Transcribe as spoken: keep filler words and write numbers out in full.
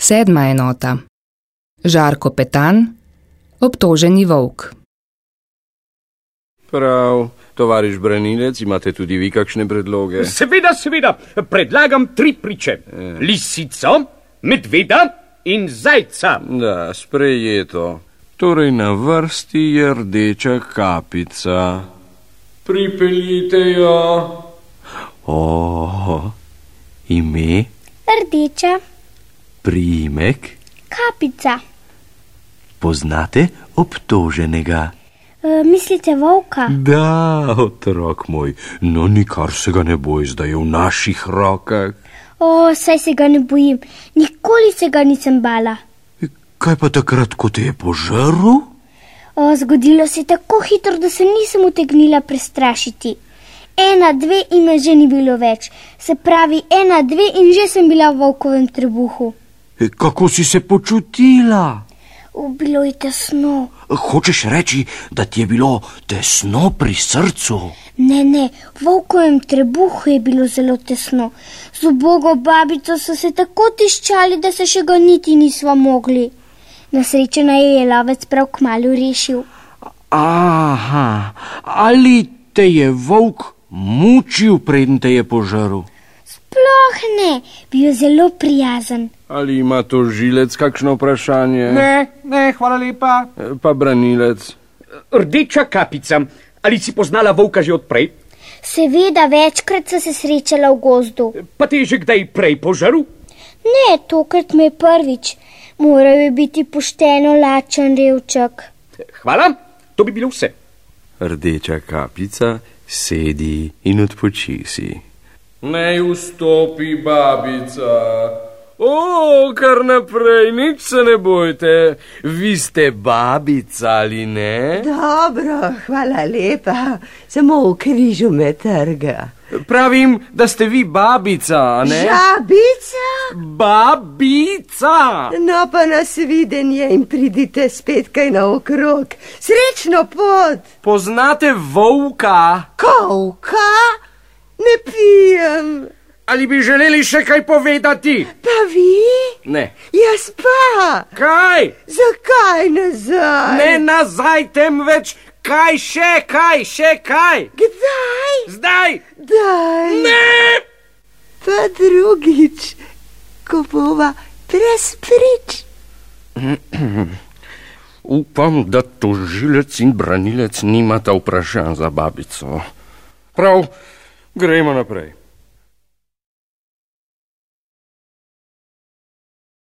Sedma enota. Žarko Petan, obtoženi volk. Prav, tovariš branilec, imate tudi vi kakšne predloge? Seveda, seveda, predlagam tri priče. E. Lisico, medveda in zajca. Da, sprejeto. Torej na vrsti je Rdeča kapica. Pripeljite jo. O, ime? Rdeča. Priimek? Kapica. Poznate obtoženega? E, mislite volka? Da, otrok moj, no nikar se ga ne boj, zdaj je v naših rokah. O, saj se ga ne bojim, nikoli se ga nisem bala. Kaj pa takrat, ko te je požrl? O, zgodilo se je tako hitro, da se nisem utegnila prestrašiti. Ena, dve in me že ni bilo več. Se pravi, ena, dve in že sem bila v volkovem trebuhu. E, kako si se počutila? O, bilo je tesno. Hočeš reči, da ti je bilo tesno pri srcu? Ne, ne, v volkovem trebuhu je bilo zelo tesno. Z ubogo babico so se tako tiščali, da se še ga niti nisva mogli. Na srečo naj je lovec prav kmalu rešil. Aha, ali te je volk mučil, preden te je požrl? Sploh ne, bil je zelo prijazen. Ali ima tožilec kakšno vprašanje? Ne, ne, hvala lepa. Pa branilec? Rdeča kapica, ali si poznala volka že odprej? Seveda, večkrat so se srečala v gozdu. Pa te je že kdaj prej požrl? Ne, tokrat me je prvič. Moral je biti pošteno lačen revčak. Hvala, to bi bilo vse. Rdeča kapica, sedi in odpoči si. Naj vstopi babica. O, kar naprej, nič se ne bojte. Vi ste babica, ali ne? Dobro, hvala lepa. Samo v križu me trga. Pravim, da ste vi babica, ne? Žabica? Babica! No pa nas videnje in pridite spet kaj naokrog. Srečno pot! Poznate volka? Kovka? Ne pijem. Ali bi želeli še kaj povedati? Pa vi? Ne. Jaz pa. Kaj? Zakaj nazaj? Ne nazaj, temveč kaj še, kaj, še kaj? Kdaj? Zdaj. Daj. Ne! Pa drugič, ko bova brez prič. Upam, da tožilec in branilec nimata vprašanj za babico. Prav, gremo naprej.